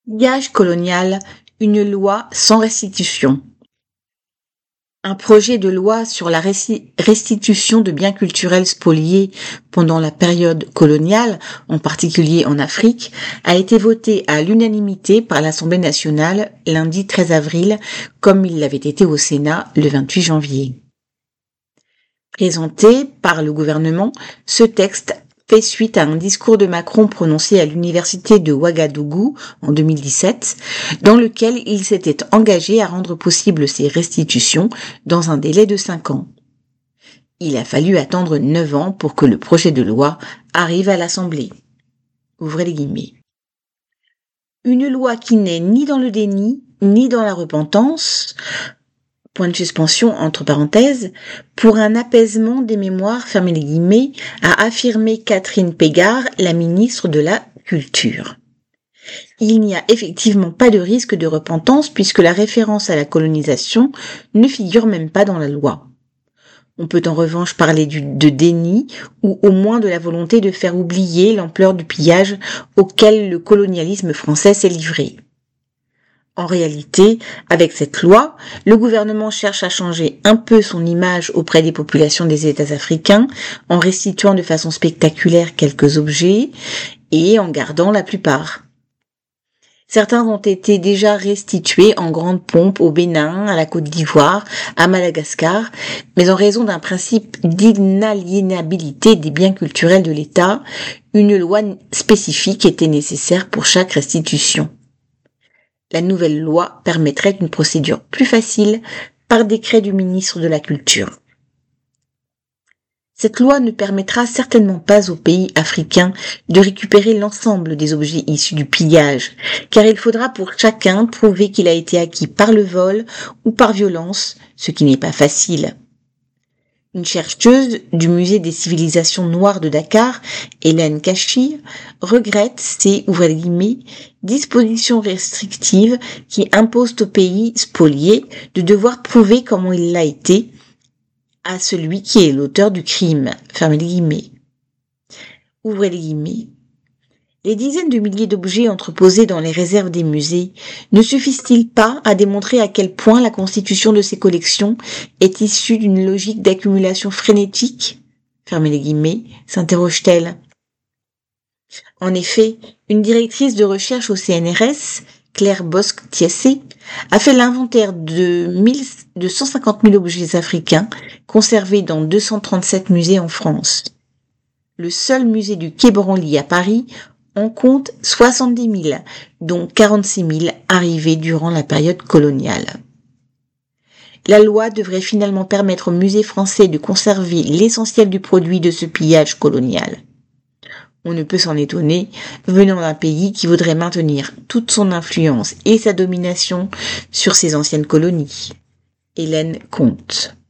Pillage colonial, une loi sans restitution. Un projet de loi sur la restitution de biens culturels spoliés pendant la période coloniale, en particulier en Afrique, a été voté à l'unanimité par l'Assemblée nationale lundi 13 avril, comme il l'avait été au Sénat le 28 janvier. Présenté par le gouvernement, ce texte fait suite à un discours de Macron prononcé à l'université de Ouagadougou en 2017, dans lequel il s'était engagé à rendre possible ces restitutions dans un délai de 5 ans. Il a fallu attendre 9 ans pour que le projet de loi arrive à l'Assemblée. Ouvrez les guillemets. Une loi qui n'est ni dans le déni, ni dans la repentance, point de suspension entre parenthèses, pour un apaisement des mémoires, fermez les guillemets, a affirmé Catherine Pégard, la ministre de la Culture. Il n'y a effectivement pas de risque de repentance puisque la référence à la colonisation ne figure même pas dans la loi. On peut en revanche parler de déni ou au moins de la volonté de faire oublier l'ampleur du pillage auquel le colonialisme français s'est livré. En réalité, avec cette loi, le gouvernement cherche à changer un peu son image auprès des populations des États africains en restituant de façon spectaculaire quelques objets et en gardant la plupart. Certains ont été déjà restitués en grande pompe au Bénin, à la Côte d'Ivoire, à Madagascar, mais en raison d'un principe d'inaliénabilité des biens culturels de l'État, une loi spécifique était nécessaire pour chaque restitution. La nouvelle loi permettrait une procédure plus facile par décret du ministre de la Culture. Cette loi ne permettra certainement pas aux pays africains de récupérer l'ensemble des objets issus du pillage, car il faudra pour chacun prouver qu'il a été acquis par le vol ou par violence, ce qui n'est pas facile. Une chercheuse du musée des civilisations noires de Dakar, Hélène Kachir, regrette ces, ouvrez les guillemets, dispositions restrictives qui imposent au pays spolié de devoir prouver comment il l'a été à celui qui est l'auteur du crime, fermez les guillemets. Ouvrez les guillemets. Les dizaines de milliers d'objets entreposés dans les réserves des musées ne suffisent-ils pas à démontrer à quel point la constitution de ces collections est issue d'une logique d'accumulation frénétique ? Fermez les guillemets, s'interroge-t-elle. En effet, une directrice de recherche au CNRS, Claire Bosc-Thiessé, a fait l'inventaire de 150 000 objets africains conservés dans 237 musées en France. Le seul musée du Quai Branly à Paris en compte 70 000, dont 46 000 arrivés durant la période coloniale. La loi devrait finalement permettre aux musées français de conserver l'essentiel du produit de ce pillage colonial. On ne peut s'en étonner, venant d'un pays qui voudrait maintenir toute son influence et sa domination sur ses anciennes colonies. Hélène Comte.